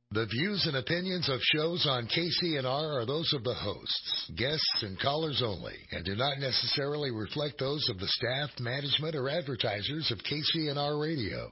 The views and opinions of shows on KCNR are those of the hosts, guests, and callers only, and do not necessarily reflect those of the staff, management, or advertisers of KCNR Radio.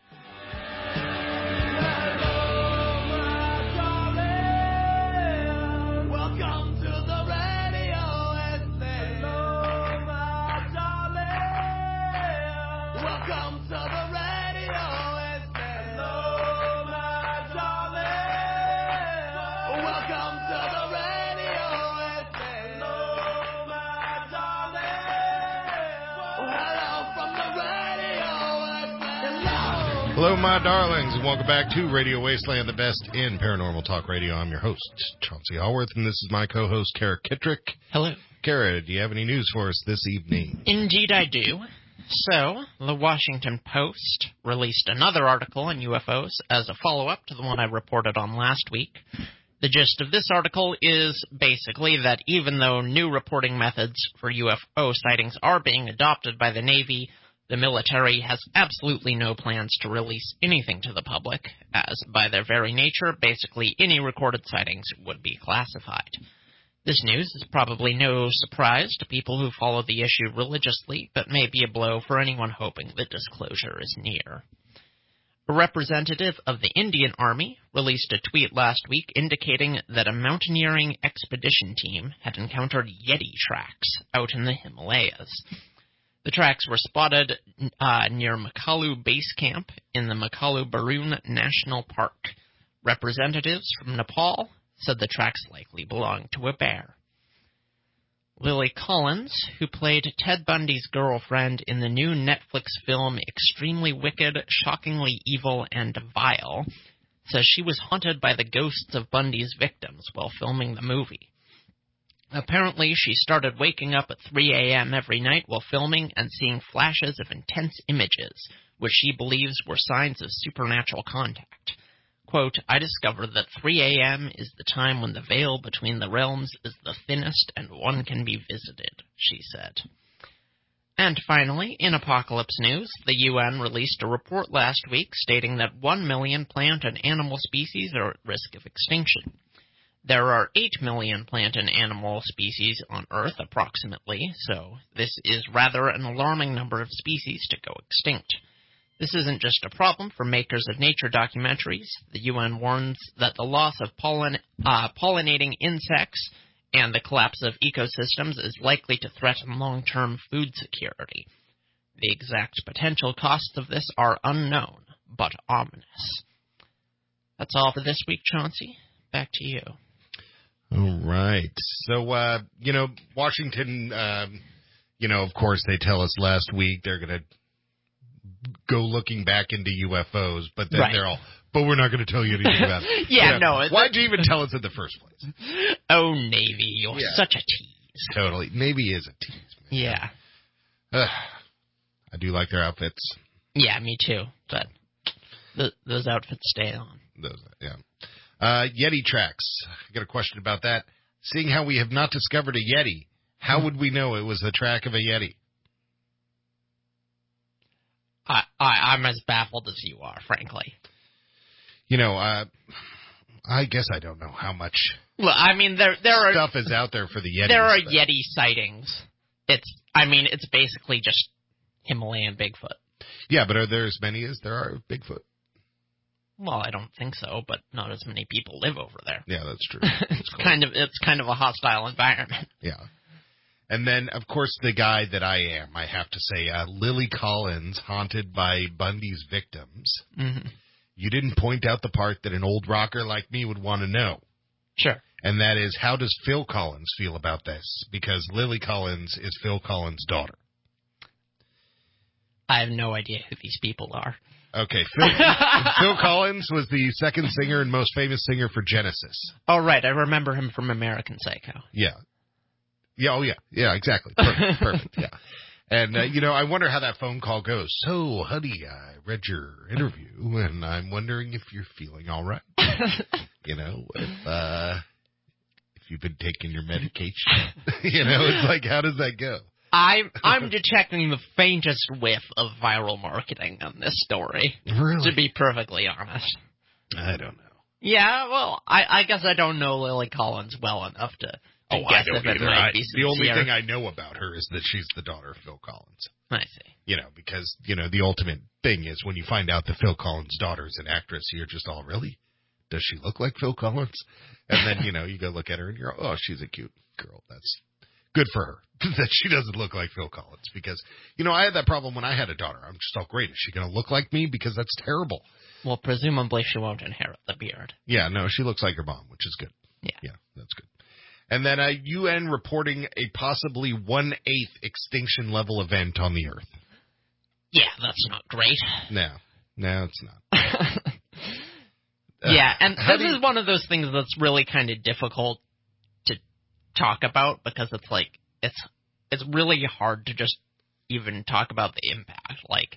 Hello, my darlings, and welcome back to Radio Wasteland, the best in paranormal talk radio. I'm your host, Chauncey Allworth, and this is my co-host, Kara Kittrick. Hello. Kara, do you have any news for us this evening? Indeed I do. So, the Washington Post released another article on UFOs as a follow-up to the one I reported on last week. The gist of this article is basically that even though new reporting methods for UFO sightings are being adopted by the Navy, the military has absolutely no plans to release anything to the public, as by their very nature, basically any recorded sightings would be classified. This news is probably no surprise to people who follow the issue religiously, but may be a blow for anyone hoping that disclosure is near. A representative of the Indian Army released a tweet last week indicating that a mountaineering expedition team had encountered Yeti tracks out in the Himalayas. The tracks were spotted near Makalu Base Camp in the Makalu Barun National Park. Representatives from Nepal said the tracks likely belonged to a bear. Lily Collins, who played Ted Bundy's girlfriend in the new Netflix film Extremely Wicked, Shockingly Evil, and Vile, says she was haunted by the ghosts of Bundy's victims while filming the movie. Apparently, she started waking up at 3 a.m. every night while filming and seeing flashes of intense images, which she believes were signs of supernatural contact. Quote, I discovered that 3 a.m. is the time when the veil between the realms is the thinnest and one can be visited, she said. And finally, in apocalypse news, the UN released a report last week stating that 1 million plant and animal species are at risk of extinction. There are 8 million plant and animal species on Earth, approximately, so this is rather an alarming number of species to go extinct. This isn't just a problem for makers of nature documentaries. The UN warns that the loss of pollinating insects and the collapse of ecosystems is likely to threaten long-term food security. The exact potential costs of this are unknown, but ominous. That's all for this week, Chauncey. Back to you. All right. So, Washington, of course, they tell us last week they're going to go looking back into UFOs, but then they're all, but we're not going to tell you anything about it. Why'd you even tell us in the first place? Oh, Navy, you're such a tease. Totally. Navy is a tease, man. Yeah. I do like their outfits. Yeah, me too, but those outfits stay on. Yeti tracks. I got a question about that. Seeing how we have not discovered a Yeti, how would we know it was the track of a Yeti? I'm as baffled as you are, frankly. I guess I don't know how much Well, I mean, there are stuff is out there for the Yeti. There are Yeti sightings. It's basically just Himalayan Bigfoot. Yeah, but are there as many as there are Bigfoot? Well, I don't think so, but not as many people live over there. Yeah, that's true. It's kind of a hostile environment. Yeah. And then, of course, the guy that I have to say, Lily Collins, haunted by Bundy's victims. Mm-hmm. You didn't point out the part that an old rocker like me would want to know. Sure. And that is, how does Phil Collins feel about this? Because Lily Collins is Phil Collins' daughter. I have no idea who these people are. Okay, Phil Collins was the second singer and most famous singer for Genesis. Oh, right. I remember him from American Psycho. Yeah. Yeah, oh, yeah. Yeah, exactly. Perfect, yeah. And, I wonder how that phone call goes. So, honey, I read your interview, and I'm wondering if you're feeling all right. If you've been taking your medication. It's like, how does that go? I'm detecting the faintest whiff of viral marketing on this story. Really? To be perfectly honest. I don't know. Yeah, well, I guess I don't know Lily Collins well enough to guess I don't if it either. might be The only sincere. thing I know about her is that she's the daughter of Phil Collins. I see. Because, the ultimate thing is when you find out that Phil Collins' daughter is an actress, you're just all, really? Does she look like Phil Collins? And then, you go look at her and you're, oh, she's a cute girl. That's good for her that she doesn't look like Phil Collins. Because, I had that problem when I had a daughter. I'm just all, great. Is she going to look like me? Because that's terrible. Well, presumably she won't inherit the beard. Yeah, no, she looks like her mom, which is good. Yeah, that's good. And then UN reporting a possibly 1/8 extinction level event on the Earth. Yeah, that's not great. No, it's not. Yeah, and this is one of those things that's really kind of difficult to talk about because it's like it's really hard to just even talk about the impact. Like,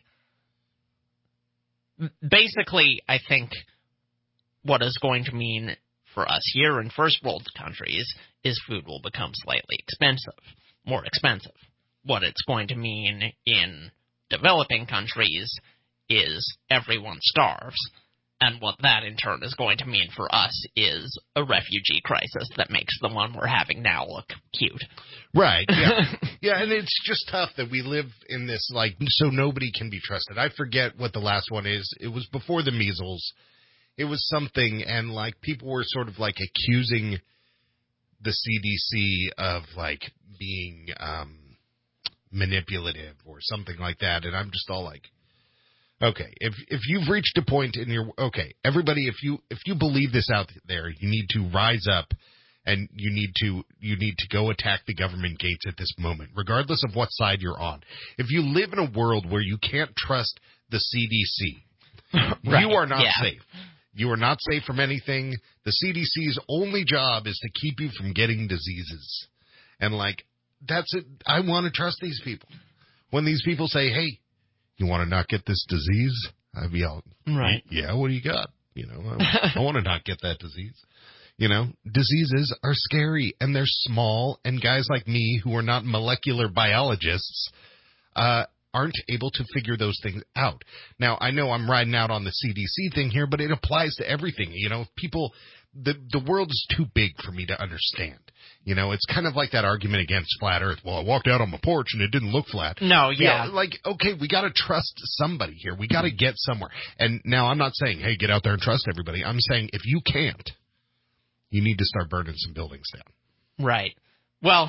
basically, I think what is going to mean for us here in first world countries is food will become slightly more expensive. What it's going to mean in developing countries is everyone starves. And what that in turn is going to mean for us is a refugee crisis that makes the one we're having now look cute. Right, yeah. Yeah, and it's just tough that we live in this, so nobody can be trusted. I forget what the last one is. It was before the measles. It was something, and, people were sort of, accusing the CDC of, being manipulative or something like that, and I'm just all like, okay, if you've reached a point in your, okay, everybody, if you believe this out there, you need to rise up, and you need to go attack the government gates at this moment, regardless of what side you're on. If you live in a world where you can't trust the CDC, right, you are not safe. You are not safe from anything. The CDC's only job is to keep you from getting diseases. And, that's it. I want to trust these people. When these people say, hey, you want to not get this disease? I'd be all, right. Yeah, what do you got? I want to not get that disease. Diseases are scary, and they're small, and guys like me who are not molecular biologists aren't able to figure those things out. Now, I know I'm riding out on the CDC thing here, but it applies to everything. People, the world is too big for me to understand. It's kind of like that argument against flat Earth. Well, I walked out on my porch and it didn't look flat. No, yeah. Okay, we got to trust somebody here. We got to get somewhere. And now I'm not saying, hey, get out there and trust everybody. I'm saying if you can't, you need to start burning some buildings down. Right. Well,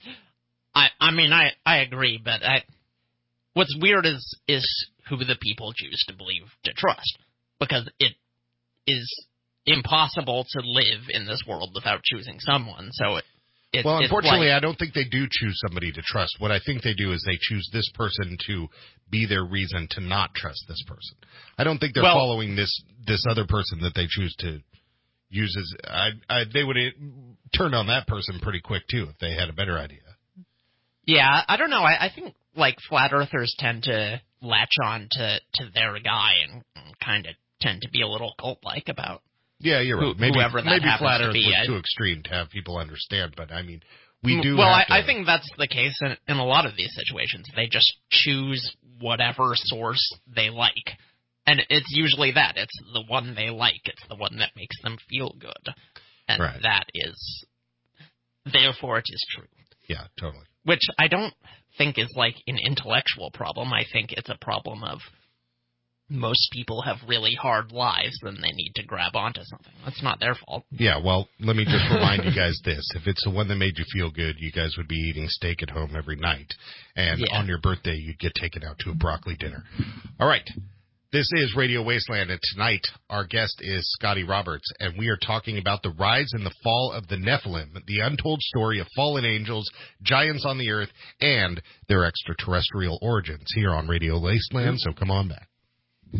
I agree, but what's weird is who the people choose to believe to trust, because it is impossible to live in this world without choosing someone. So unfortunately, I don't think they do choose somebody to trust. What I think they do is they choose this person to be their reason to not trust this person. I don't think they're following this other person that they choose to use as. They would turn on that person pretty quick too if they had a better idea. Yeah, I don't know. I think flat earthers tend to latch on to their guy and kind of tend to be a little cult-like about. Yeah, you're right. Maybe flat Earth was too extreme to have people understand, but I mean, we do. Well, I think that's the case in a lot of these situations. They just choose whatever source they like, and it's usually that. It's the one they like. It's the one that makes them feel good, and that is, therefore, it is true. Yeah, totally. Which I don't think is an intellectual problem. I think it's a problem of most people have really hard lives and they need to grab onto something. That's not their fault. Yeah, well, let me just remind you guys this. If it's the one that made you feel good, you guys would be eating steak at home every night. And on your birthday, you'd get taken out to a broccoli dinner. All right. This is Radio Wasteland, and tonight our guest is Scotty Roberts, and we are talking about the rise and the fall of the Nephilim, the untold story of fallen angels, giants on the earth, and their extraterrestrial origins here on Radio Wasteland, so come on back. 2,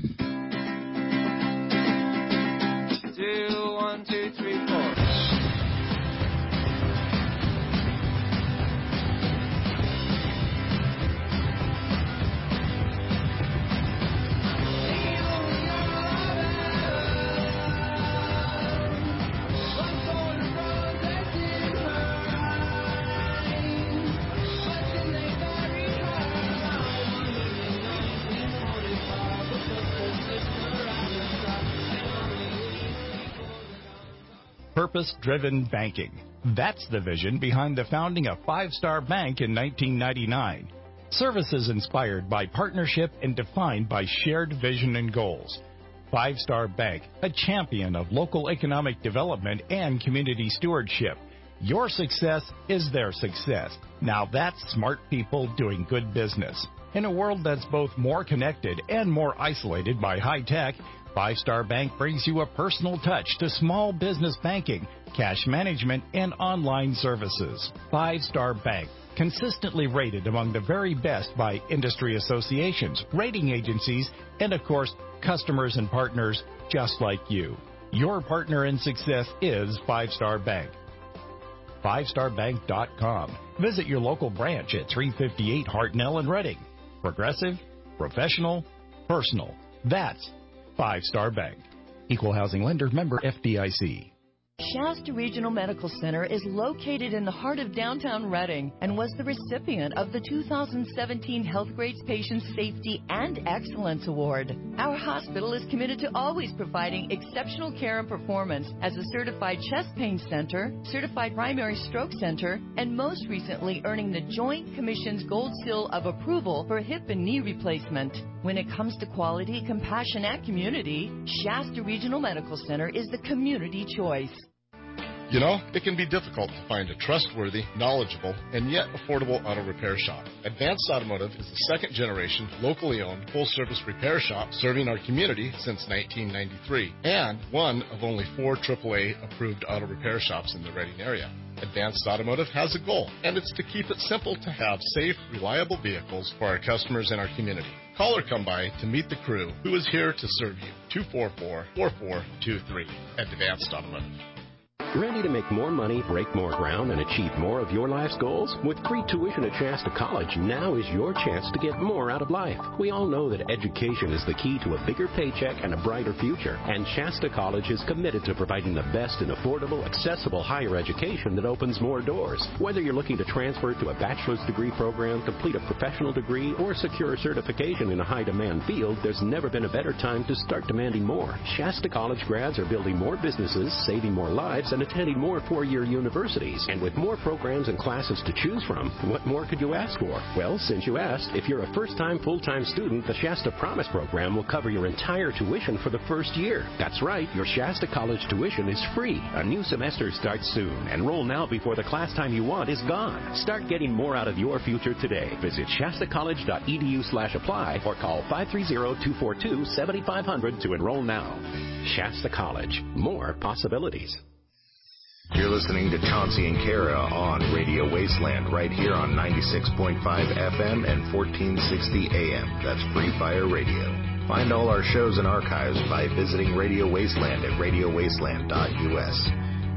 1, 2, 3, 4. Purpose-driven banking. That's the vision behind the founding of Five Star Bank in 1999. Services inspired by partnership and defined by shared vision and goals. Five Star Bank, a champion of local economic development and community stewardship. Your success is their success. Now that's smart people doing good business. In a world that's both more connected and more isolated by high tech, Five Star Bank brings you a personal touch to small business banking, cash management, and online services. Five Star Bank, consistently rated among the very best by industry associations, rating agencies, and of course, customers and partners just like you. Your partner in success is Five Star Bank. FiveStarBank.com. Visit your local branch at 358 Hartnell in Reading. Progressive, professional, personal. That's Five Star Bank. Equal housing lender, member FDIC. Shasta Regional Medical Center is located in the heart of downtown Reading and was the recipient of the 2017 Healthgrades Patient Safety and Excellence Award. Our hospital is committed to always providing exceptional care and performance as a certified chest pain center, certified primary stroke center, and most recently earning the Joint Commission's Gold Seal of Approval for hip and knee replacement. When it comes to quality, compassion, and community, Shasta Regional Medical Center is the community choice. You know, it can be difficult to find a trustworthy, knowledgeable, and yet affordable auto repair shop. Advanced Automotive is the second-generation, locally owned, full-service repair shop serving our community since 1993, and one of only 4 AAA-approved auto repair shops in the Reading area. Advanced Automotive has a goal, and it's to keep it simple to have safe, reliable vehicles for our customers and our community. Call or come by to meet the crew who is here to serve you. 244-4423 at Advanced Automotive. Ready to make more money, break more ground, and achieve more of your life's goals? With free tuition at Shasta College, now is your chance to get more out of life. We all know that education is the key to a bigger paycheck and a brighter future, and Shasta College is committed to providing the best in affordable, accessible higher education that opens more doors. Whether you're looking to transfer to a bachelor's degree program, complete a professional degree, or secure a certification in a high-demand field, there's never been a better time to start demanding more. Shasta College grads are building more businesses, saving more lives, and attending more 4-year universities. And with more programs and classes to choose from, what more could you ask for? Well, since you asked, if you're a first-time full-time student, the Shasta Promise program will cover your entire tuition for the first year. That's right, your Shasta College tuition is free. A new semester starts soon. Enroll now before the class time you want is gone. Start getting more out of your future today. Visit shastacollege.edu/apply or call 530-242-7500 to enroll now. Shasta College. More possibilities. You're listening to Chauncey and Kara on Radio Wasteland right here on 96.5 FM and 1460 AM. That's Free Fire Radio. Find all our shows and archives by visiting Radio Wasteland at radiowasteland.us.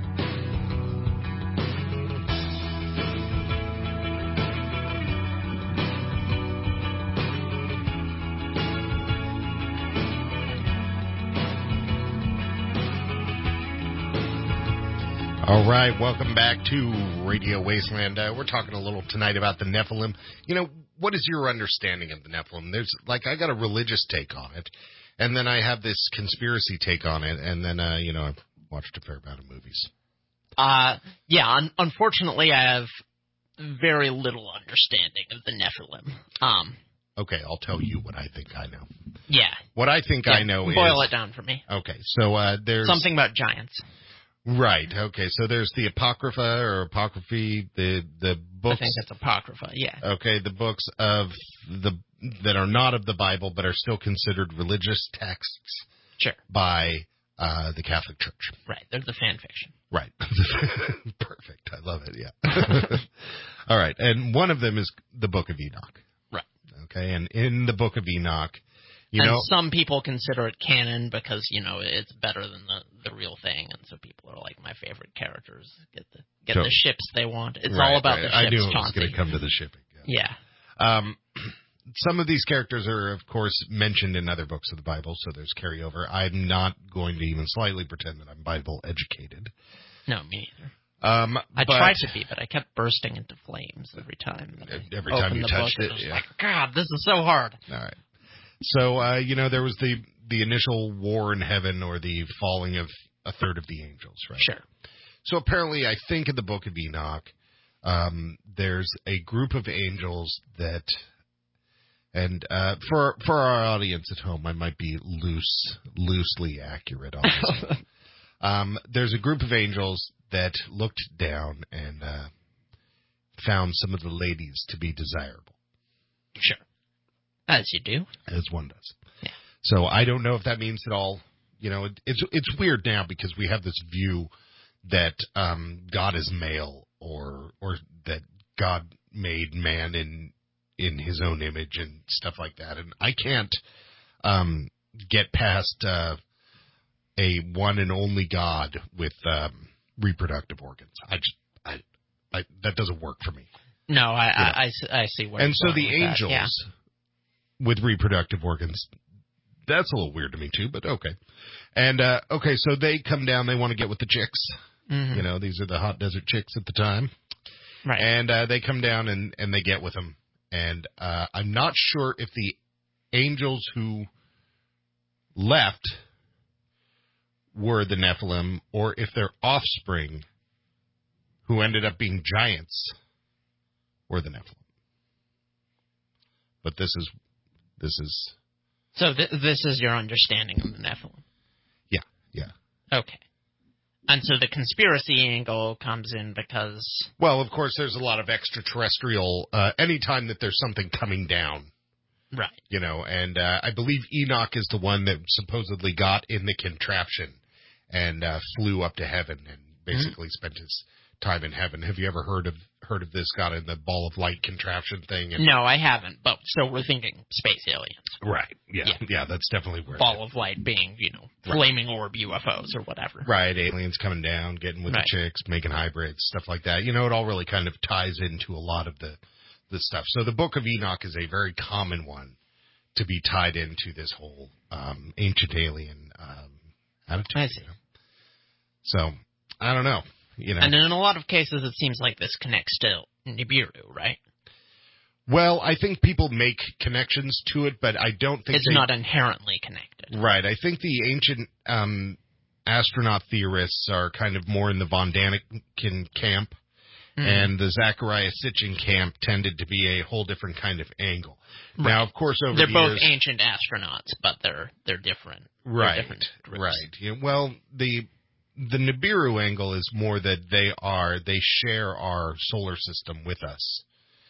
All right, welcome back to Radio Wasteland. We're talking a little tonight about the Nephilim. You know, what is your understanding of the Nephilim? There's, like, I got a religious take on it, and then I have this conspiracy take on it, and then, you know, I've watched a fair amount of movies. Unfortunately, I have very little understanding of the Nephilim. Okay, I'll tell you what I think I know. Yeah. What I think I know boil it down for me. Okay, so there's... Something about giants. Right. Okay. So there's the Apocrypha or Apocryphy, the books. I think it's Apocrypha. Yeah. Okay. The books that are not of the Bible but are still considered religious texts. Sure. By the Catholic Church. Right. They're the fan fiction. Right. Perfect. I love it. Yeah. All right. And one of them is the Book of Enoch. Right. Okay. And in the Book of Enoch. Some people consider it canon because, you know, it's better than the real thing, and so people are like, my favorite characters get the ships they want. It's all about the ships, I knew it was Chauncey. going to come to the shipping. Yeah. Some of these characters are, of course, mentioned in other books of the Bible, so there's carryover. I'm not going to even slightly pretend that I'm Bible educated. No, me neither. I tried to be, but I kept bursting into flames every time. Every time you touched it, yeah. Like, God, this is so hard. All right. So, you know, there was the initial war in heaven or the falling of a third of the angels, right? Sure. So apparently, I think in the Book of Enoch, there's a group of angels that, and for our audience at home, I might be loosely accurate on this one. There's a group of angels that looked down and found some of the ladies to be desirable. Sure. As you do. As one does. Yeah. So I don't know if that means at all. It's weird now because we have this view that God is male or that God made man in his own image and stuff like that. And I can't get past a one and only God with reproductive organs. I that doesn't work for me. No, I see what. And so the with angels with reproductive organs, that's a little weird to me too, but okay. And so they come down, they want to get with the chicks. Mm-hmm. These are the hot desert chicks at the time. Right. And they come down and they get with them. And I'm not sure if the angels who left were the Nephilim or if their offspring who ended up being giants were the Nephilim. But this is So this is your understanding of the Nephilim? Yeah. Okay. And so the conspiracy angle comes in because... Well, of course, there's a lot of extraterrestrial... anytime that there's something coming down. Right. And I believe Enoch is the one that supposedly got in the contraption and flew up to heaven and basically spent his time in heaven. Have you ever heard of this? Got in the ball of light contraption thing? No, I haven't. But so we're thinking space aliens. Right. Yeah, that's definitely where ball of light being, flaming orb UFOs or whatever. Right, aliens coming down, getting with the chicks, making hybrids, stuff like that. It all really kind of ties into a lot of the stuff. So the Book of Enoch is a very common one to be tied into this whole ancient alien attitude. I see. So, I don't know. And in a lot of cases, it seems like this connects to Nibiru, right? Well, I think people make connections to it, but I don't think it's not inherently connected. Right. I think the ancient astronaut theorists are kind of more in the von Daniken camp, and the Zechariah Sitchin camp tended to be a whole different kind of angle. Right. Now, of course, over they're the both years, ancient astronauts, but they're different. Right. They're different groups. Right. Well, the Nibiru angle is more that they share our solar system with us,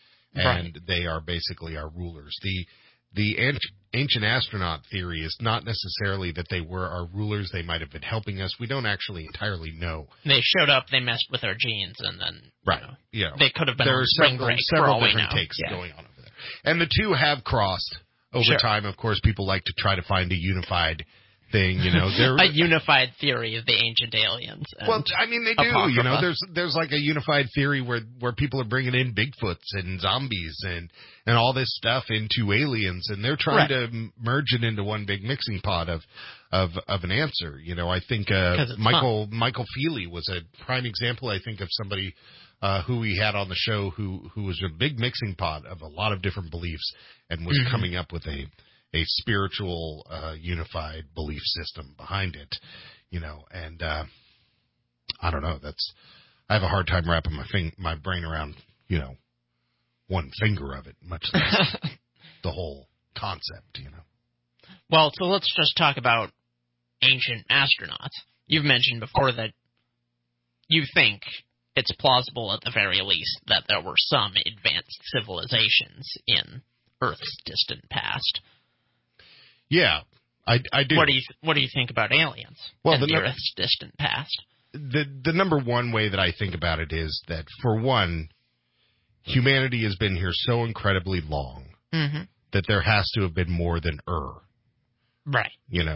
and they are basically our rulers. The ancient astronaut theory is not necessarily that they were our rulers. They might have been helping us. We don't actually entirely know. They showed up, they messed with our genes, and then they could have been there on spring break. Several different takes going on over there, and the two have crossed over time. Of course, people like to try to find a unified thing, a unified theory of the ancient aliens. Well, I mean, they do. Apocrypha. There's like a unified theory where people are bringing in Bigfoots and zombies and all this stuff into aliens, and they're trying to merge it into one big mixing pot of an answer. I think Michael Feely was a prime example. I think of somebody who we had on the show who was a big mixing pot of a lot of different beliefs and was coming up with a spiritual, unified belief system behind it, and I don't know. I have a hard time wrapping my brain around, one finger of it, much less the whole concept, Well, so let's just talk about ancient astronauts. You've mentioned before that you think it's plausible, at the very least, that there were some advanced civilizations in Earth's distant past. Yeah, I do. What do you think about aliens in the Earth's distant past? The number one way that I think about it is that, for one, humanity has been here so incredibly long that there has to have been more than Right.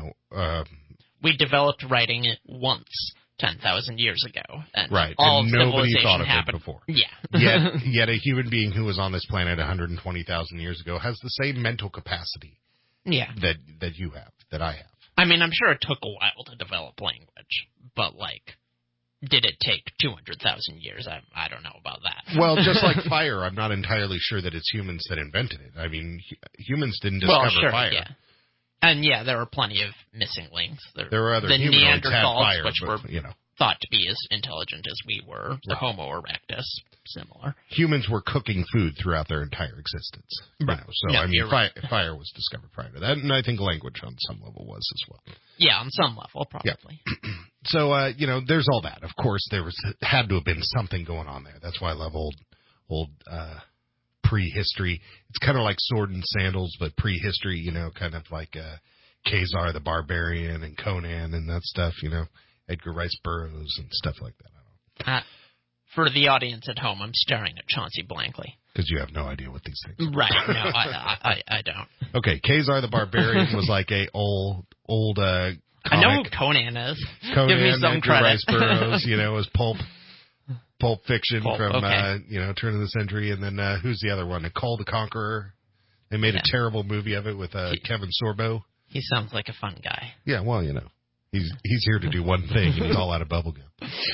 We developed writing once 10,000 years ago. And all and nobody thought of happened. it before. Yeah. yet a human being who was on this planet 120,000 years ago has the same mental capacity that you have, that I have. I mean, I'm sure it took a while to develop language, but, did it take 200,000 years? I don't know about that. Well, just like fire, I'm not entirely sure that it's humans that invented it. I mean, humans didn't discover fire. Yeah. And yeah, there were plenty of missing links. There were other humanoids had fire, which were you know, thought to be as intelligent as we were. The Homo erectus, similar. Humans were cooking food throughout their entire existence. Right. You know, so, I mean, fire was discovered prior to that, and I think language on some level was as well. Yeah, on some level, probably. Yeah. So, you know, there's all that. Of course, had to have been something going on there. That's why I love old prehistory. It's kind of like Sword and Sandals, but prehistory, you know, kind of like Khazar the Barbarian and Conan and that stuff, you know, Edgar Rice Burroughs and stuff like that. For the audience at home, I'm staring at Chauncey blankly. Because you have no idea what these things are. Right. No, I don't. Okay, Khazar the Barbarian was like a old comic. I know who Conan is. Conan, give me some Edgar credit. Rice Burroughs, you know, was Pulp Fiction from, okay. you know, turn of the century. And then who's the other one? Call the Conqueror. They made a terrible movie of it with Kevin Sorbo. He sounds like a fun guy. Yeah, well, you know. He's here to do one thing, and he's all out of bubblegum.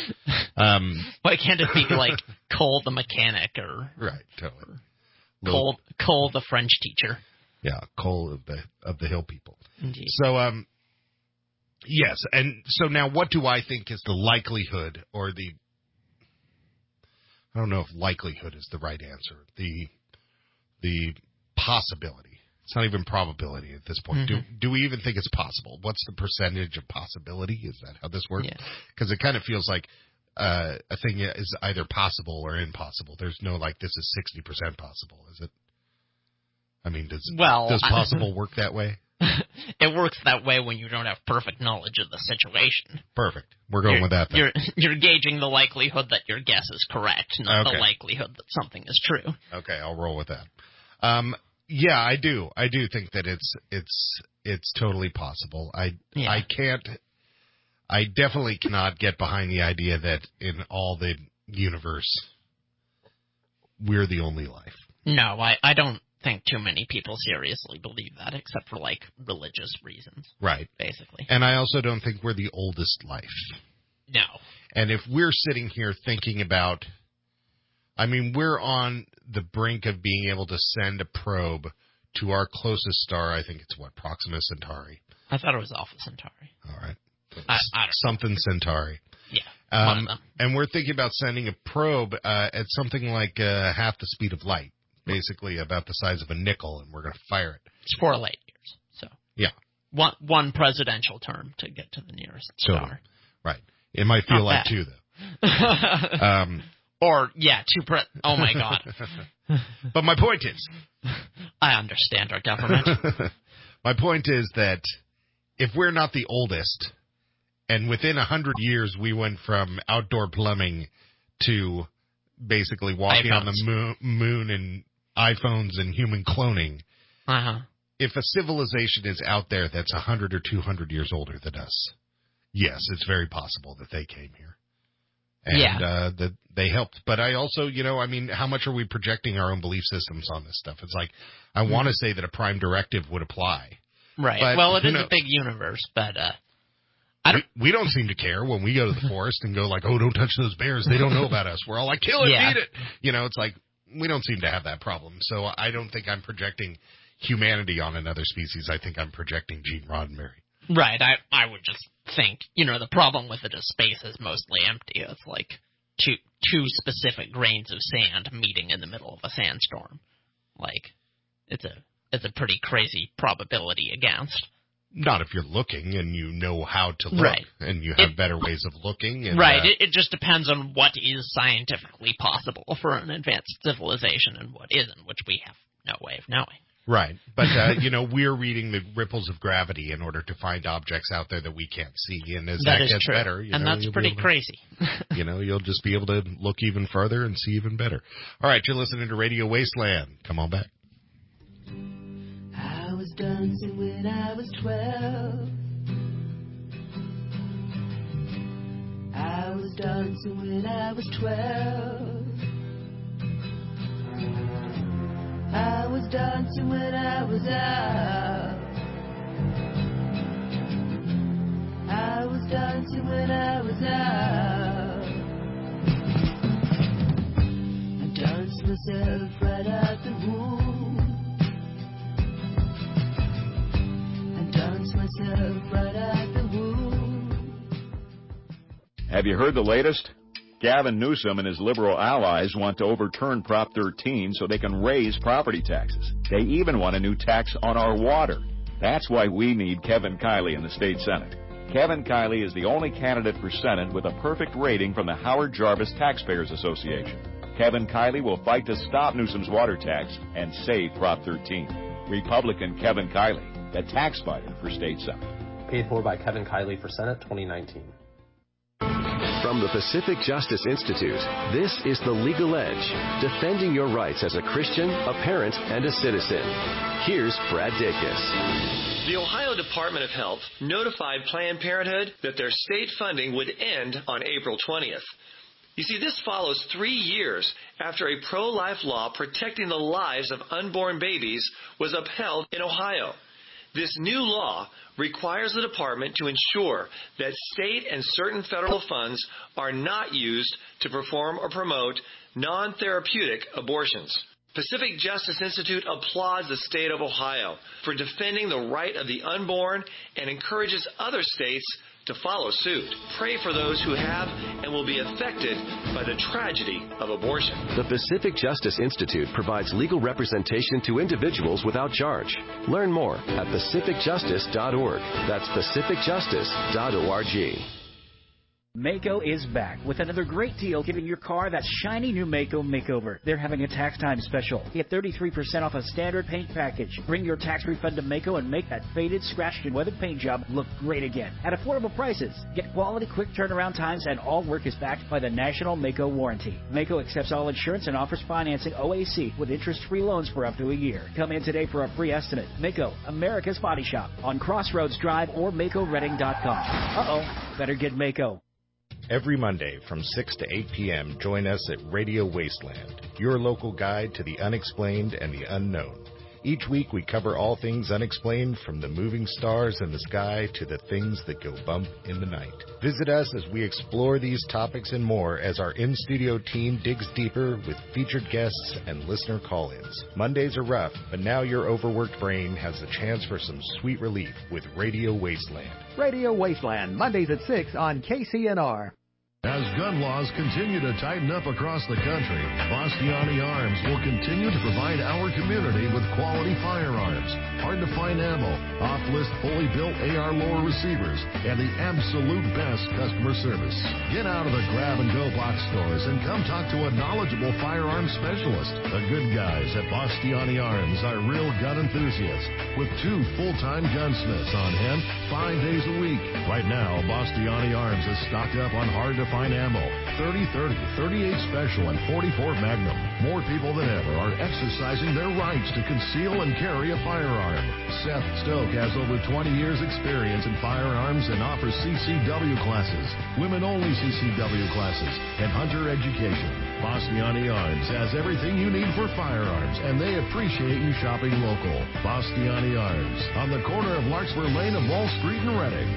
Why can't it be like Cole the mechanic or right, totally. Cole the French teacher? Yeah, Cole of the Hill People. Indeed. So yes, and so now what do I think is the likelihood or the I don't know if likelihood is the right answer. The possibility. It's not even probability at this point. Mm-hmm. Do we even think it's possible? What's the percentage of possibility? Is that how this works? Because it kind of feels like a thing is either possible or impossible. There's no like this is 60% possible, is it? I mean, does possible work that way? It works that way when you don't have perfect knowledge of the situation. Perfect. We're going with that then. You're gauging the likelihood that your guess is correct, not the likelihood that something is true. Okay, I'll roll with that. Yeah, I do. I do think that it's totally possible. I definitely cannot get behind the idea that in all the universe we're the only life. No, I don't think too many people seriously believe that, except for like religious reasons. Right. Basically. And I also don't think we're the oldest life. No. And if we're sitting here thinking about, I mean, we're on the brink of being able to send a probe to our closest star. I think it's Proxima Centauri. I thought it was Alpha Centauri. All right. I don't something Centauri. Yeah. One of them. And we're thinking about sending a probe at something like half the speed of light, basically about the size of a nickel, and we're going to fire it. It's 4 light years. So yeah, one presidential term to get to the nearest star. Right. It might feel Not like bad. 2 though. Or, yeah, 2 oh my God. But my point is... I understand our government. My point is that if we're not the oldest, and within 100 years we went from outdoor plumbing to basically walking on the moon and iPhones and human cloning, if a civilization is out there that's 100 or 200 years older than us, yes, it's very possible that they came here. And that they helped. But I also, you know, I mean, how much are we projecting our own belief systems on this stuff? It's like, I want to say that a prime directive would apply. Right. But well, it is a big universe, but we don't seem to care when we go to the forest and go like, oh, don't touch those bears. They don't know about us. We're all like, kill it, eat it. You know, it's like, we don't seem to have that problem. So I don't think I'm projecting humanity on another species. I think I'm projecting Gene Roddenberry. Right, I would just think, you know, the problem with it is space is mostly empty. It's like two specific grains of sand meeting in the middle of a sandstorm. Like, it's a pretty crazy probability against. Not if you're looking and you know how to look, right. And you have better ways of looking. And, right, it just depends on what is scientifically possible for an advanced civilization and what isn't, which we have no way of knowing. Right, but, you know, we're reading the ripples of gravity in order to find objects out there that we can't see, and as that gets better... and that's pretty crazy. You know, you'll just be able to look even farther and see even better. All right, you're listening to Radio Wasteland. Come on back. I was dancing when I was 12. I was dancing when I was 12. I was dancing when I was out. I was dancing when I was out. I danced myself right out the womb. I Have you heard the latest? Gavin Newsom and his liberal allies want to overturn Prop 13 so they can raise property taxes. They even want a new tax on our water. That's why we need Kevin Kiley in the state Senate. Kevin Kiley is the only candidate for Senate with a perfect rating from the Howard Jarvis Taxpayers Association. Kevin Kiley will fight to stop Newsom's water tax and save Prop 13. Republican Kevin Kiley, the tax fighter for state Senate. Paid for by Kevin Kiley for Senate 2019. From the Pacific Justice Institute, this is The Legal Edge, defending your rights as a Christian, a parent, and a citizen. Here's Brad Dacus. The Ohio Department of Health notified Planned Parenthood that their state funding would end on April 20th. You see, this follows 3 years after a pro-life law protecting the lives of unborn babies was upheld in Ohio. This new law requires the department to ensure that state and certain federal funds are not used to perform or promote non-therapeutic abortions. Pacific Justice Institute applauds the state of Ohio for defending the right of the unborn and encourages other states to follow suit. Pray for those who have and will be affected by the tragedy of abortion. The Pacific Justice Institute provides legal representation to individuals without charge. Learn more at pacificjustice.org. That's pacificjustice.org. Maaco is back with another great deal, giving your car that shiny new Maaco makeover. They're having a tax time special. Get 33% off a standard paint package. Bring your tax refund to Maaco and make that faded, scratched, and weathered paint job look great again at affordable prices. Get quality, quick turnaround times, and all work is backed by the National Maaco Warranty. Maaco accepts all insurance and offers financing OAC with interest-free loans for up to a year. Come in today for a free estimate. Maaco, America's Body Shop on Crossroads Drive or MaacoRedding.com. Better get Maaco. Every Monday from 6 to 8 p.m., join us at Radio Wasteland, your local guide to the unexplained and the unknown. Each week we cover all things unexplained, from the moving stars in the sky to the things that go bump in the night. Visit us as we explore these topics and more as our in-studio team digs deeper with featured guests and listener call-ins. Mondays are rough, but now your overworked brain has the chance for some sweet relief with Radio Wasteland. Radio Wasteland, Mondays at 6 on KCNR. As gun laws continue to tighten up across the country, Bastiani Arms will continue to provide our community with quality firearms, hard-to-find ammo, off-list fully built AR lower receivers, and the absolute best customer service. Get out of the grab-and-go box stores and come talk to a knowledgeable firearms specialist. The good guys at Bastiani Arms are real gun enthusiasts with 2 full-time gunsmiths on hand 5 days a week. Right now, Bastiani Arms is stocked up on hard-to-find ammo, 30-30, 38 Special, and 44 Magnum. More people than ever are exercising their rights to conceal and carry a firearm. Seth Stoke has over 20 years experience in firearms and offers CCW classes, women-only CCW classes, and hunter education. Bastiani Arms has everything you need for firearms, and they appreciate you shopping local. Bastiani Arms, on the corner of Larkspur Lane and Wall Street in Reading.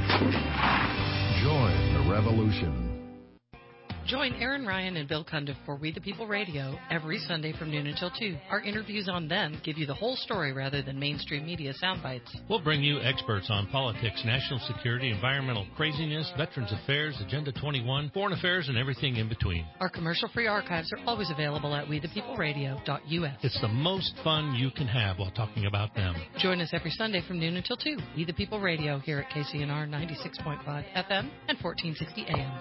Join the revolution. Join Aaron Ryan and Bill Cundiff for We the People Radio every Sunday from noon until 2. Our interviews on them give you the whole story rather than mainstream media sound bites. We'll bring you experts on politics, national security, environmental craziness, Veterans Affairs, Agenda 21, foreign affairs, and everything in between. Our commercial-free archives are always available at wethepeopleradio.us. It's the most fun you can have while talking about them. Join us every Sunday from noon until 2. We the People Radio here at KCNR 96.5 FM and 1460 AM.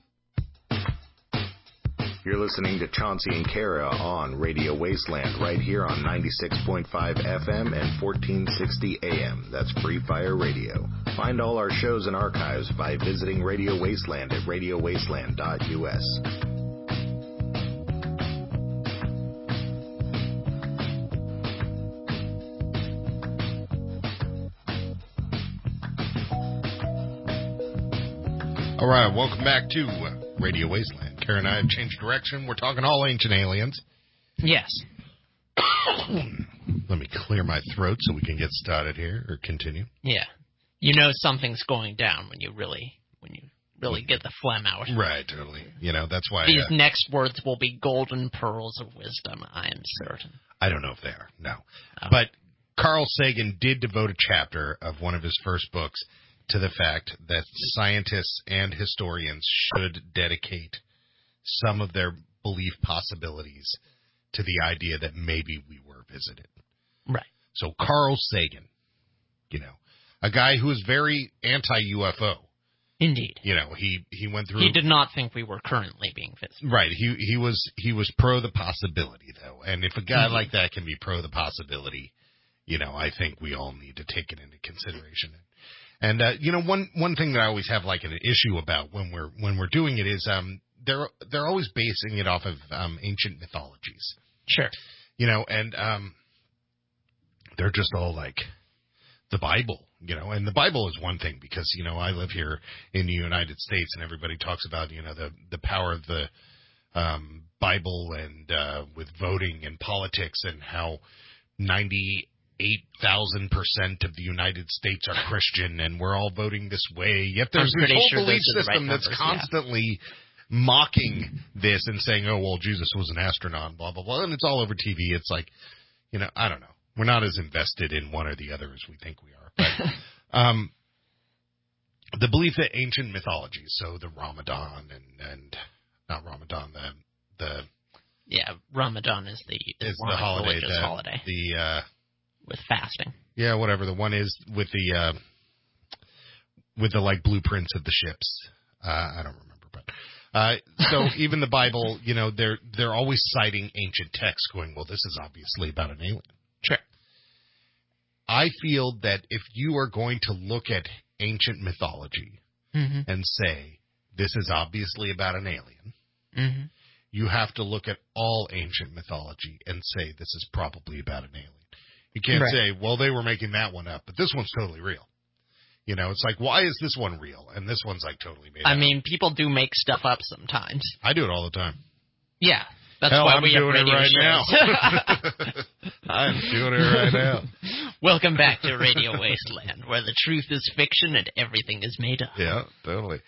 You're listening to Chauncey and Kara on Radio Wasteland right here on 96.5 FM and 1460 AM. That's Free Fire Radio. Find all our shows and archives by visiting Radio Wasteland at radiowasteland.us. All right, welcome back to Radio Wasteland. Kara and I have changed direction. We're talking all ancient aliens. Yes. Let me clear my throat so we can get started here, or continue. Yeah. You know something's going down when you really get the phlegm out. Right, totally. You know, that's why... These next words will be golden pearls of wisdom, I am certain. I don't know if they are, no. Oh. But Carl Sagan did devote a chapter of one of his first books to the fact that scientists and historians should dedicate some of their belief possibilities to the idea that maybe we were visited. Right. So Carl Sagan, a guy who is very anti-UFO. Indeed. He went through. He did not think we were currently being visited. Right. He was pro the possibility, though. And if a guy like that can be pro the possibility, I think we all need to take it into consideration. And one thing that I always have like an issue about when we're doing it is they're always basing it off of ancient mythologies. Sure. And they're just all like the Bible, and the Bible is one thing because, I live here in the United States and everybody talks about, the power of the Bible and with voting and politics and how 98,000% of the United States are Christian and we're all voting this way. Yet there's this whole belief system that's constantly mocking this and saying, oh, well, Jesus was an astronaut, blah, blah, blah. And it's all over TV. It's like, I don't know. We're not as invested in one or the other as we think we are. But the belief that ancient mythology, so the Ramadan and not Ramadan, the Ramadan is the holiday, holiday. With fasting. Yeah, whatever. The one is with the like blueprints of the ships. I don't remember, but so even the Bible, they're always citing ancient texts, going, well, this is obviously about an alien. Sure. I feel that if you are going to look at ancient mythology and say, this is obviously about an alien, you have to look at all ancient mythology and say, this is probably about an alien. You can't say, well, they were making that one up, but this one's totally real. It's like, why is this one real? And this one's like totally made up. I mean, people do make stuff up sometimes. I do it all the time. Yeah. That's Hell, why I'm we doing have radio it right shows. now. I'm doing it right now. Welcome back to Radio Wasteland, where the truth is fiction and everything is made up. Yeah, totally.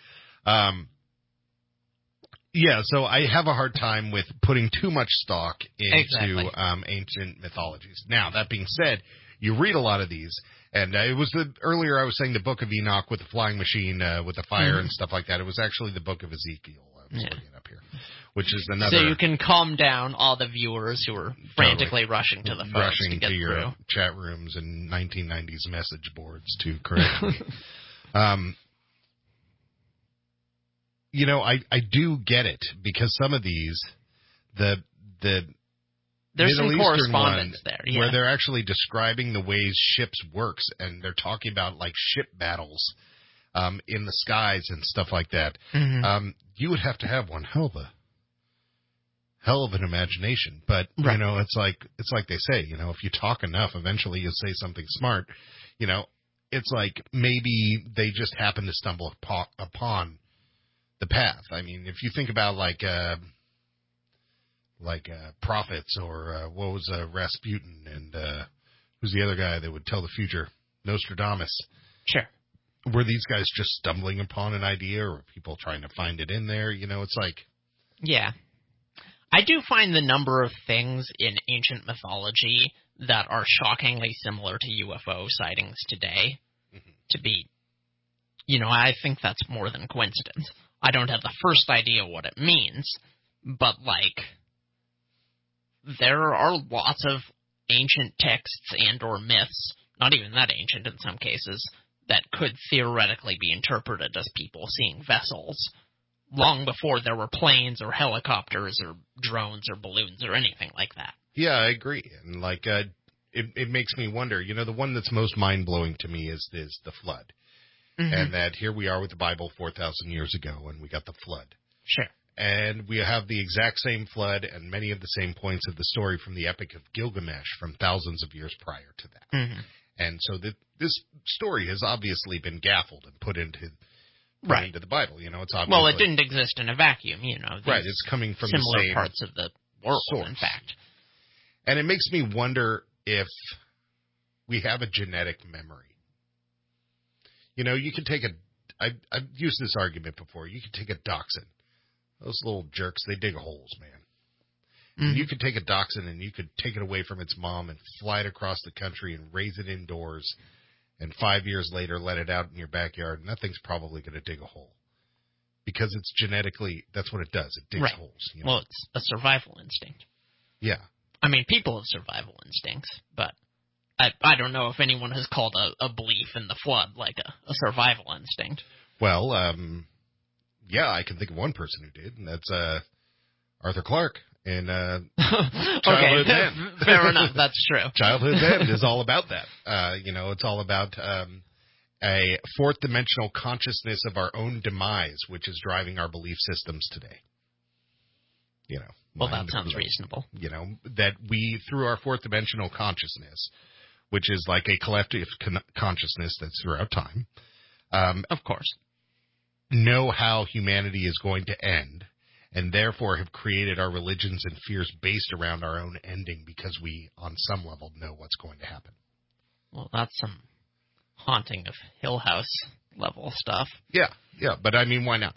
So I have a hard time with putting too much stock into ancient mythologies. Now, that being said, you read a lot of these, and it was earlier I was saying the Book of Enoch with the flying machine with the fire and stuff like that. It was actually the Book of Ezekiel. I was looking it up here. Which is another. So you can calm down all the viewers who are frantically rushing to the phones to get your through. Chat rooms and 1990s message boards to correct me. I do get it because some of these, the there's Middle some Eastern correspondence one, there, where they're actually describing the ways ships works, and they're talking about like ship battles in the skies and stuff like that. You would have to have one hell of an imagination, but it's like they say, if you talk enough, eventually you'll say something smart. It's like maybe they just happen to stumble upon the path. I mean, if you think about like prophets or what was Rasputin and who's the other guy that would tell the future? Nostradamus. Sure. Were these guys just stumbling upon an idea, or people trying to find it in there? It's like... Yeah. I do find the number of things in ancient mythology that are shockingly similar to UFO sightings today to be... I think that's more than coincidence. I don't have the first idea what it means, but, there are lots of ancient texts and or myths, not even that ancient in some cases, that could theoretically be interpreted as people seeing vessels long before there were planes or helicopters or drones or balloons or anything like that. Yeah, I agree. And it makes me wonder, the one that's most mind-blowing to me is the flood. And that here we are with the Bible 4,000 years ago, and we got the flood. Sure. And we have the exact same flood and many of the same points of the story from the Epic of Gilgamesh from thousands of years prior to that. And so this story has obviously been gaffled and put into the Bible. It's obviously... Well, it didn't exist in a vacuum, Right, it's coming from similar the same parts of the world, source. In fact. And it makes me wonder if we have a genetic memory. You can take I've used this argument before. You can take a dachshund. Those little jerks, they dig holes, man. And you could take a dachshund and you could take it away from its mom and fly it across the country and raise it indoors and 5 years later let it out in your backyard, nothing's probably going to dig a hole. Because it's genetically, that's what it does. It digs holes. Well, it's a survival instinct. Yeah. I mean, people have survival instincts, but I don't know if anyone has called a belief in the flood like a survival instinct. Well, yeah, I can think of one person who did, and that's Arthur Clarke in Childhood's End. Fair enough, that's true. Childhood's End is all about that. It's all about a fourth dimensional consciousness of our own demise, which is driving our belief systems today. Well, that sounds reasonable. That we, through our fourth dimensional consciousness, which is like a collective consciousness that's throughout time, of course, know how humanity is going to end, and therefore have created our religions and fears based around our own ending because we, on some level, know what's going to happen. Well, that's some Haunting of Hill House level stuff. Yeah, but I mean, why not?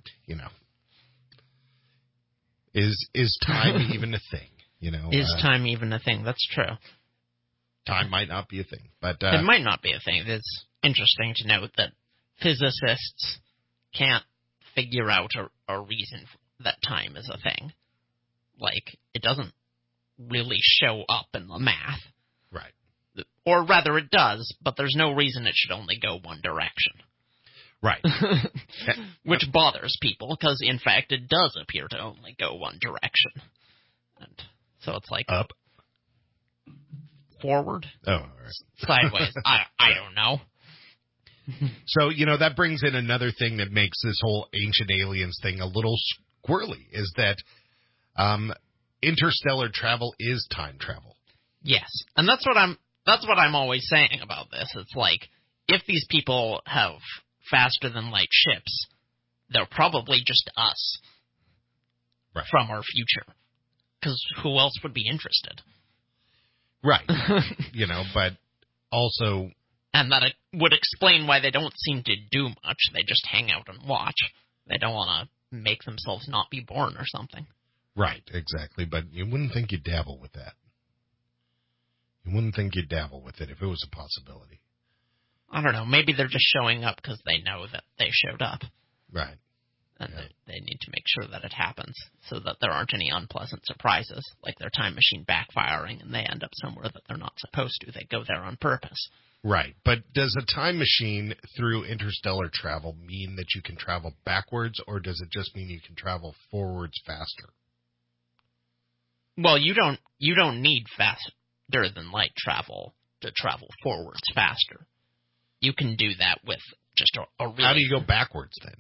Is time even a thing? Is time even a thing? That's true. Time might not be a thing, but it might not be a thing. It's interesting to note that physicists can't figure out a reason that time is a thing. Like, it doesn't really show up in the math. Right. Or rather, it does, but there's no reason it should only go one direction. Right. Which bothers people, because, in fact, it does appear to only go one direction. And so it's like... Up? Forward? Oh, all right. Sideways. I don't know. So, that brings in another thing that makes this whole Ancient Aliens thing a little squirrely, is that interstellar travel is time travel. Yes. And that's what I'm always saying about this. It's like, if these people have faster than light ships, they're probably just us from our future. Because who else would be interested? Right. But also... And that it would explain why they don't seem to do much. They just hang out and watch. They don't want to make themselves not be born or something. Right, exactly. But you wouldn't think you'd dabble with that. You wouldn't think you'd dabble with it if it was a possibility. I don't know. Maybe they're just showing up because they know that they showed up. Right. And they need to make sure that it happens so that there aren't any unpleasant surprises, like their time machine backfiring and they end up somewhere that they're not supposed to. They go there on purpose. Right. But does a time machine through interstellar travel mean that you can travel backwards, or does it just mean you can travel forwards faster? Well, you don't need faster than light travel to travel forwards faster. You can do that with just a really... How do you go backwards then?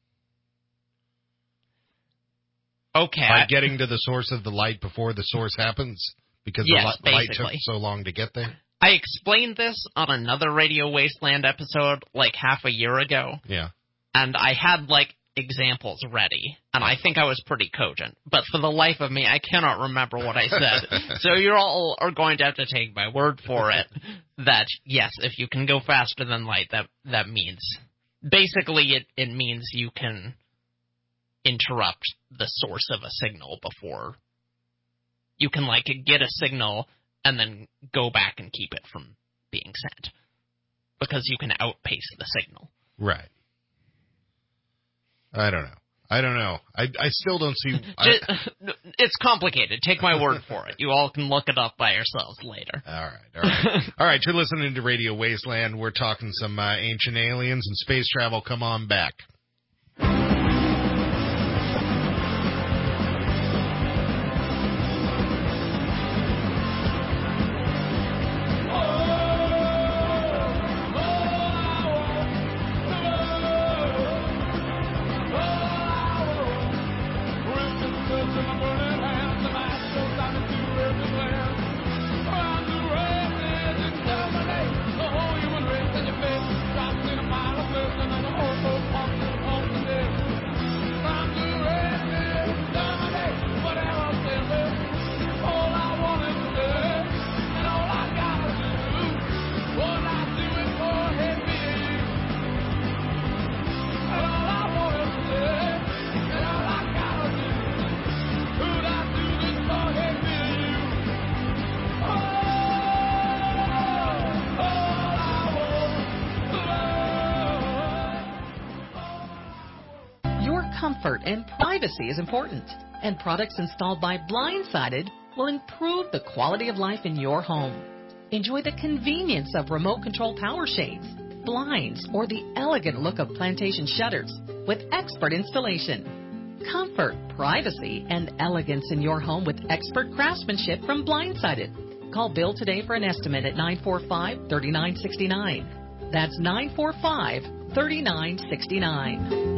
Okay. By getting to the source of the light before the source happens? Because the light took so long to get there? I explained this on another Radio Wasteland episode like half a year ago. Yeah. And I had examples ready, and I think I was pretty cogent. But for the life of me, I cannot remember what I said. So you all are going to have to take my word for it that, yes, if you can go faster than light, that means... Basically, it means you can interrupt the source of a signal before... You can, get a signal and then go back and keep it from being sent. Because you can outpace the signal. Right. I don't know. I still don't see... It's complicated. Take my word for it. You all can look it up by yourselves later. All right. All right, you're listening to Radio Wasteland. We're talking some ancient aliens and space travel. Come on back. Oh, comfort and privacy is important, and products installed by Blindsided will improve the quality of life in your home. Enjoy the convenience of remote control power shades, blinds, or the elegant look of plantation shutters with expert installation. Comfort, privacy, and elegance in your home with expert craftsmanship from Blindsided. Call Bill today for an estimate at 945-3969. That's 945-3969.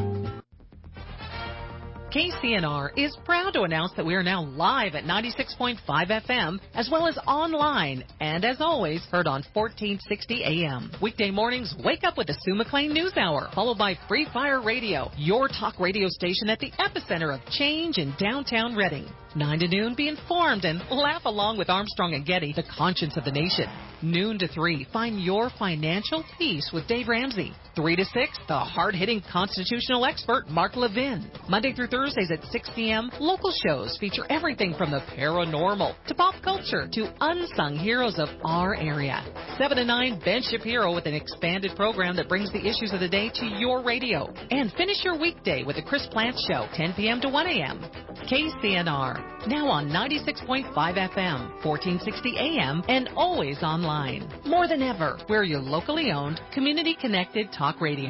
KCNR is proud to announce that we are now live at 96.5 FM, as well as online, and as always, heard on 1460 AM. Weekday mornings, wake up with the Sue McLean News Hour, followed by Free Fire Radio, your talk radio station at the epicenter of change in downtown Reading. 9 to noon, be informed and laugh along with Armstrong and Getty, the conscience of the nation. Noon to 3, find your financial peace with Dave Ramsey. 3 to 6, the hard-hitting constitutional expert Mark Levin. Monday through Thursdays at 6 p.m., local shows feature everything from the paranormal to pop culture to unsung heroes of our area. 7 to 9, Ben Shapiro with an expanded program that brings the issues of the day to your radio. And finish your weekday with the Chris Plant Show, 10 p.m. to 1 a.m. KCNR, now on 96.5 FM, 1460 AM, and always online. More than ever, we're your locally owned, community-connected talk radio.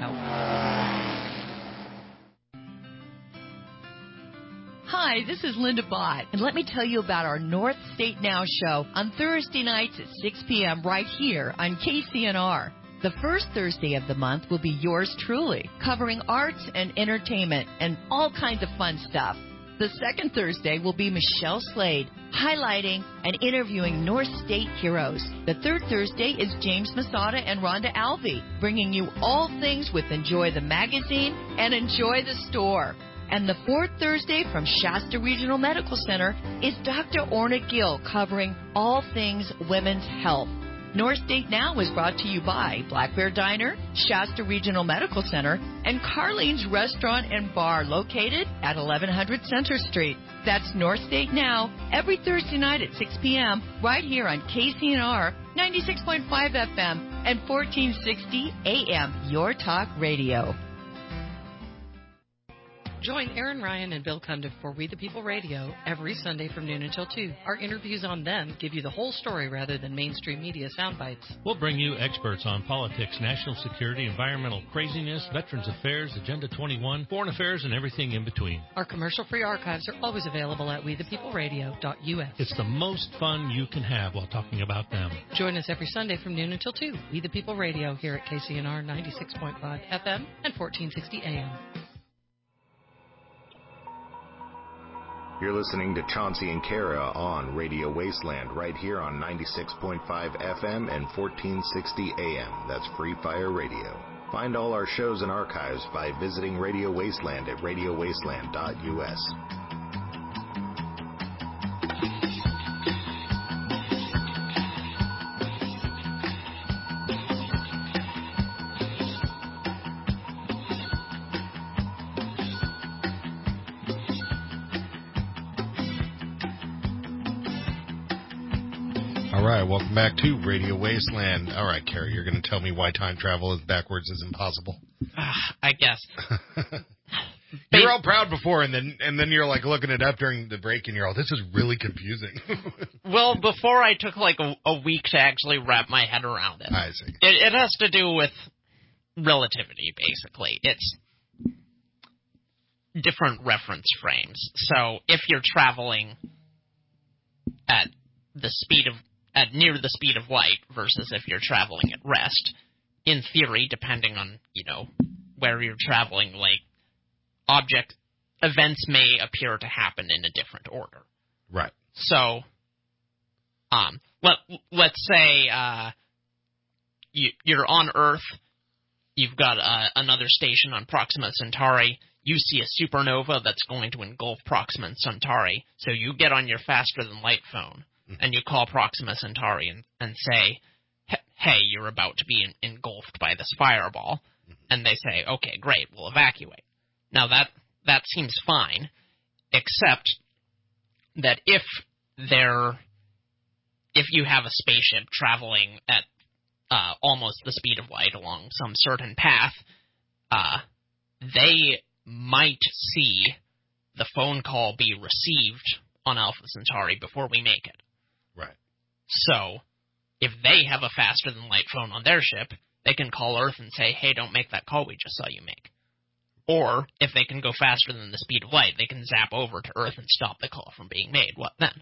Hi, this is Linda Bott, and let me tell you about our North State Now show on Thursday nights at 6 p.m. right here on KCNR. The first Thursday of the month will be yours truly, covering arts and entertainment and all kinds of fun stuff. The second Thursday will be Michelle Slade, highlighting and interviewing North State heroes. The third Thursday is James Masada and Rhonda Alvey, bringing you all things with Enjoy the Magazine and Enjoy the Store. And the fourth Thursday from Shasta Regional Medical Center is Dr. Orna Gill, covering all things women's health. North State Now is brought to you by Black Bear Diner, Shasta Regional Medical Center, and Carlene's Restaurant and Bar, located at 1100 Center Street. That's North State Now, every Thursday night at 6 p.m., right here on KCNR 96.5 FM and 1460 AM, your talk radio. Join Aaron Ryan and Bill Cundiff for We the People Radio every Sunday from noon until 2. Our interviews on them give you the whole story rather than mainstream media sound bites. We'll bring you experts on politics, national security, environmental craziness, Veterans Affairs, Agenda 21, foreign affairs, and everything in between. Our commercial-free archives are always available at wethepeopleradio.us. It's the most fun you can have while talking about them. Join us every Sunday from noon until 2. We the People Radio here at KCNR 96.5 FM and 1460 AM. You're listening to Chauncey and Kara on Radio Wasteland right here on 96.5 FM and 1460 AM. That's Free Fire Radio. Find all our shows and archives by visiting Radio Wasteland at radiowasteland.us. All right, welcome back to Radio Wasteland. All right, Carrie, you're going to tell me why time travel is backwards is impossible? I guess. You were all proud before, and then you're like looking it up during the break, and you're all, this is really confusing. Well, before I took like a week to actually wrap my head around it. I see. It has to do with relativity, basically. It's different reference frames. So if you're traveling at the speed of near the speed of light versus if you're traveling at rest, in theory, depending on, where you're traveling, like, events may appear to happen in a different order. Right. So, let's say, you're on Earth, you've got another station on Proxima Centauri, you see a supernova that's going to engulf Proxima Centauri, so you get on your faster-than-light phone, and you call Proxima Centauri and say, hey, you're about to be engulfed by this fireball. And they say, okay, great, we'll evacuate. Now, that seems fine, except that if you have a spaceship traveling at almost the speed of light along some certain path, they might see the phone call be received on Alpha Centauri before we make it. Right. So, if they have a faster-than-light phone on their ship, they can call Earth and say, hey, don't make that call we just saw you make. Or, if they can go faster than the speed of light, they can zap over to Earth and stop the call from being made. What then?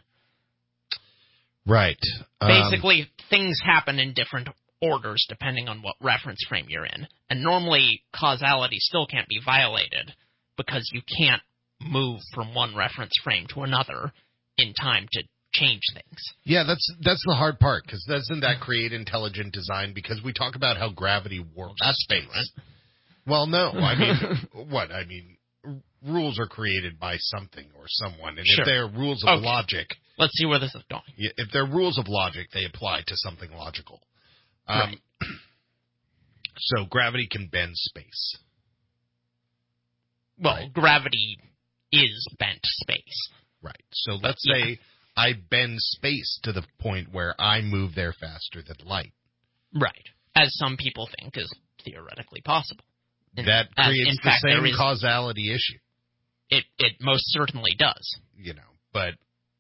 Right. Basically, things happen in different orders depending on what reference frame you're in. And normally, causality still can't be violated because you can't move from one reference frame to another in time to change things. Yeah, that's the hard part, because doesn't that create intelligent design? Because we talk about how gravity warps space. Different. Well, no. I mean, what? I mean, rules are created by something or someone. And if they're rules of logic... Let's see where this is going. If they're rules of logic, they apply to something logical. Right. So gravity can bend space. Well, right? Gravity is bent space. Right. So let's say I bend space to the point where I move there faster than light. Right. As some people think is theoretically possible. That creates the same causality issue. It most certainly does. You know, but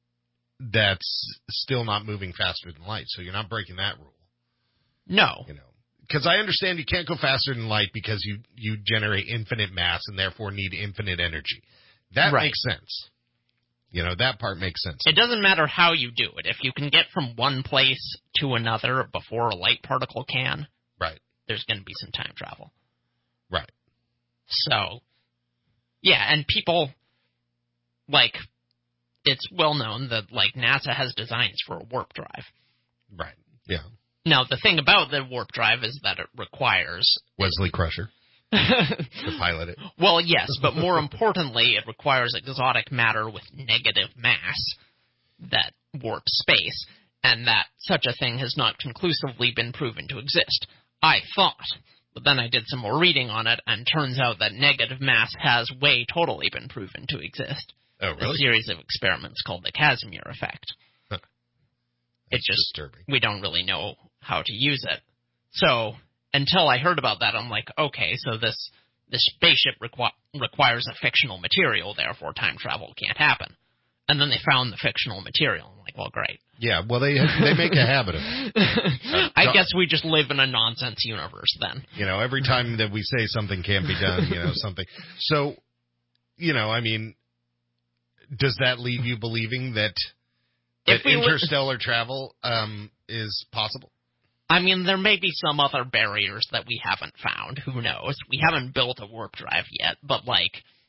that's still not moving faster than light, so you're not breaking that rule. No. You know, because I understand you can't go faster than light because you generate infinite mass and therefore need infinite energy. That makes sense. You know, that part makes sense. It doesn't matter how you do it. If you can get from one place to another before a light particle can, right, there's going to be some time travel. Right. So, yeah, and people, like, it's well known that, like, NASA has designs for a warp drive. Right, yeah. Now, the thing about the warp drive is that it requires... Wesley Crusher to pilot it. Well, yes, but more importantly, it requires exotic matter with negative mass that warps space, and that such a thing has not conclusively been proven to exist. I thought, but then I did some more reading on it, and turns out that negative mass has totally been proven to exist. Oh, really? A series of experiments called the Casimir effect. Huh. It's just disturbing. We don't really know how to use it. So, until I heard about that, I'm like, okay, so this spaceship requires a fictional material, therefore time travel can't happen. And then they found the fictional material. I'm like, well, great. Yeah, well, they make a habit of it. I guess we just live in a nonsense universe then. You know, every time that we say something can't be done, you know, something. So, you know, I mean, does that leave you believing that interstellar travel is possible? I mean, there may be some other barriers that we haven't found. Who knows? We haven't built a warp drive yet, but, like,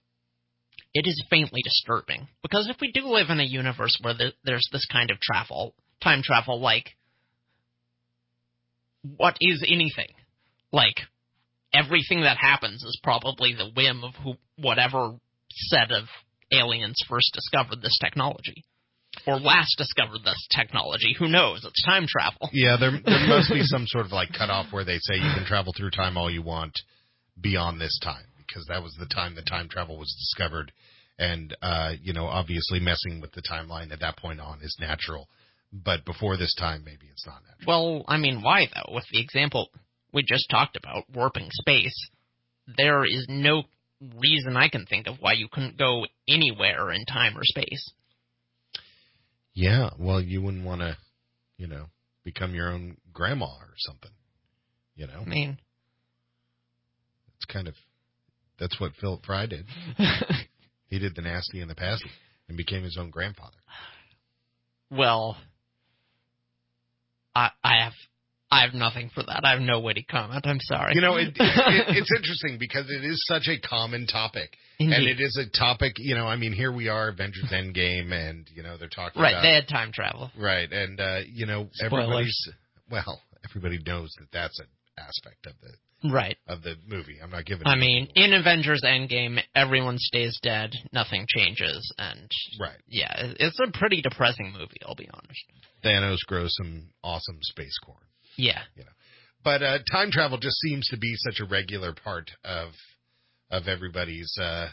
it is faintly disturbing. Because if we do live in a universe where there's this kind of time travel, like, what is anything? Like, everything that happens is probably the whim of whatever set of aliens first discovered this technology. Or last discovered this technology. Who knows? It's time travel. Yeah, there must be some sort of, like, cutoff where they say you can travel through time all you want beyond this time. Because that was the time that time travel was discovered. And, you know, obviously messing with the timeline at that point on is natural. But before this time, maybe it's not natural. Well, I mean, why, though? With the example we just talked about, warping space, there is no reason I can think of why you couldn't go anywhere in time or space. Yeah, well, you wouldn't want to, you know, become your own grandma or something, you know? I mean... It's kind of... That's what Philip Fry did. He did the nasty and the passy and became his own grandfather. Well, I have nothing for that. I have no way to comment. I'm sorry. You know, it's interesting because it is such a common topic. Indeed. And it is a topic, you know, I mean, here we are, Avengers Endgame, and, you know, they're talking about... Right, they had time travel. Right, and, you know, everybody knows that that's an aspect of the movie. I'm not giving. I mean, in Avengers Endgame, everyone stays dead, nothing changes, and yeah, it's a pretty depressing movie. I'll be honest. Thanos grows some awesome space corn. Yeah, you know, but time travel just seems to be such a regular part of everybody's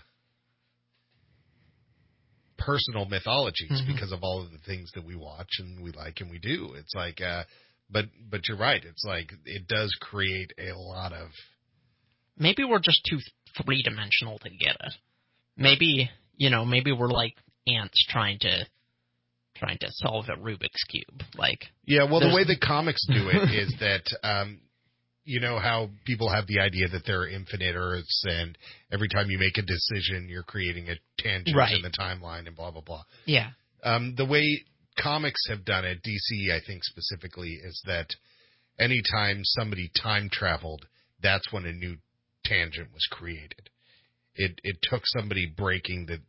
personal mythologies because of all of the things that we watch and we like and we do. It's like. But you're right. It's like it does create a lot of maybe we're just too three-dimensional to get it. Maybe we're like ants trying to solve a Rubik's Cube. Yeah, well, the way that comics do it is that, you know how people have the idea that there are infinite Earths, and every time you make a decision, you're creating a tangent in the timeline and blah, blah, blah. Yeah. The way comics have done it, DC, I think specifically, is that anytime somebody time traveled, that's when a new tangent was created. It took somebody breaking the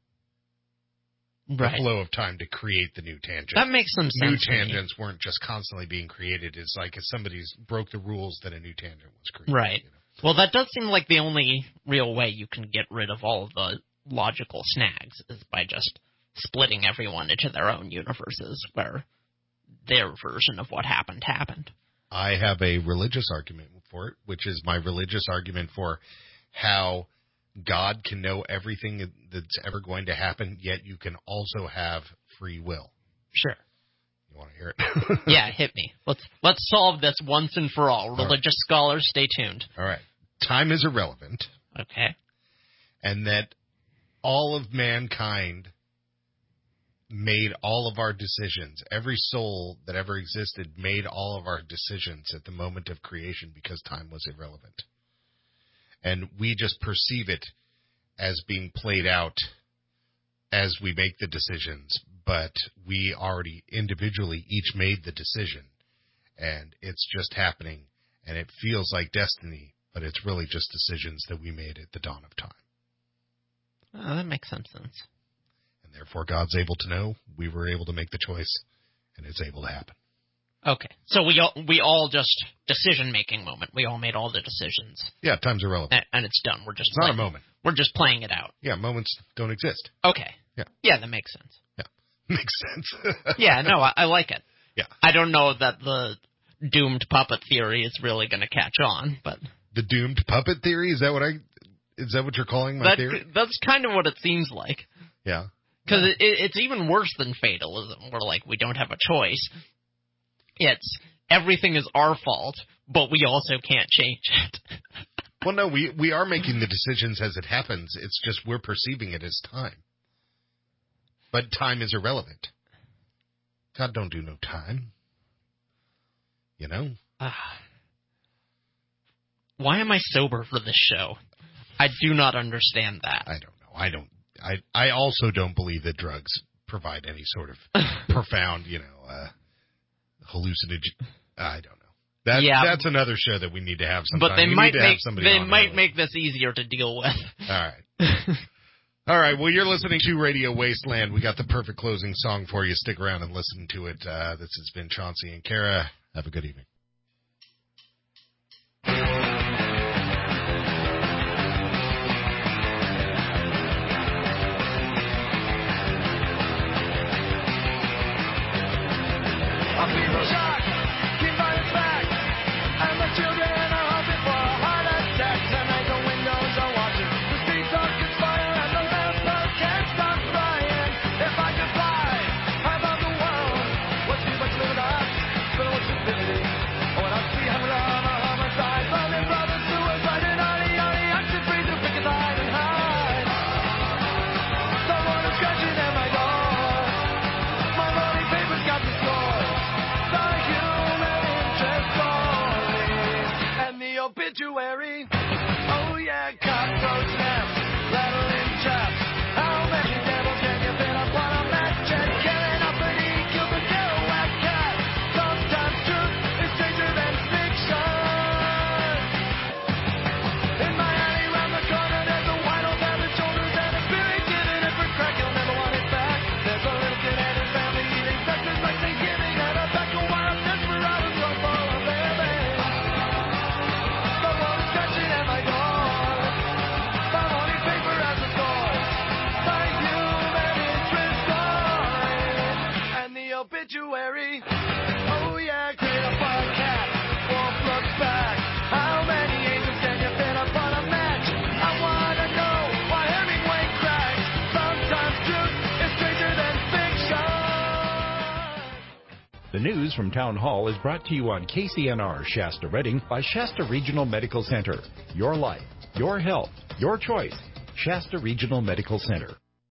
flow of time to create the new tangent. That makes some sense. New tangents weren't just constantly being created. It's like if somebody's broke the rules, then a new tangent was created. Right. You know? Well, that does seem like the only real way you can get rid of all of the logical snags is by just splitting everyone into their own universes where their version of what happened. I have a religious argument for it, which is my religious argument for how God can know everything that's ever going to happen, yet you can also have free will. Sure. You want to hear it? Yeah, hit me. Let's solve this once and for all. Religious scholars, stay tuned. All right. Time is irrelevant. Okay. And that all of mankind made all of our decisions. Every soul that ever existed made all of our decisions at the moment of creation because time was irrelevant. And we just perceive it as being played out as we make the decisions, but we already individually each made the decision, and it's just happening, and it feels like destiny, but it's really just decisions that we made at the dawn of time. Oh, that makes some sense. And therefore God's able to know, we were able to make the choice, and it's able to happen. Okay, so we all just decision-making moment. We all made all the decisions. Yeah, time's irrelevant. And it's done. It's not a moment. We're just playing it out. Yeah, moments don't exist. Okay. Yeah. Yeah, that makes sense. Yeah, makes sense. Yeah, no, I like it. Yeah. I don't know that the doomed puppet theory is really going to catch on, but... The doomed puppet theory? Is that what you're calling my theory? That's kind of what it seems like. Yeah. Because it's even worse than fatalism, where, we don't have a choice. It's everything is our fault, but we also can't change it. Well, no, we are making the decisions as it happens. It's just we're perceiving it as time. But time is irrelevant. God don't do no time. You know? Why am I sober for this show? I do not understand that. I don't know. I also don't believe that drugs provide any sort of profound, hallucinogen. I don't know. That's another show that we need to have sometime. But they might make this easier to deal with. All right. All right. Well, you're listening to Radio Wasteland. We got the perfect closing song for you. Stick around and listen to it. This has been Chauncey and Kara. Have a good evening. Obituary. Oh yeah, cockroach nest, rattling traps. How many devils can you fit up on a match? And killing up an eagle to get a whack cat. Sometimes truth is stranger than fiction. In my alley round the corner, there's a white old man with shoulders and a spirit giving it for crack. He'll never want it back. There's a little kid and his family eating breakfast like Thanksgiving, and a pack of wild desperados run for a baby. Obituary. Oh yeah, create a cat. Wolf looks back. How many angels can you fit up on a match? I wanna know why Hemingway cracks. Sometimes truth is stranger than fiction. The news from Town Hall is brought to you on KCNR Shasta Redding by Shasta Regional Medical Center. Your life, Your health, your choice. Shasta Regional Medical Center.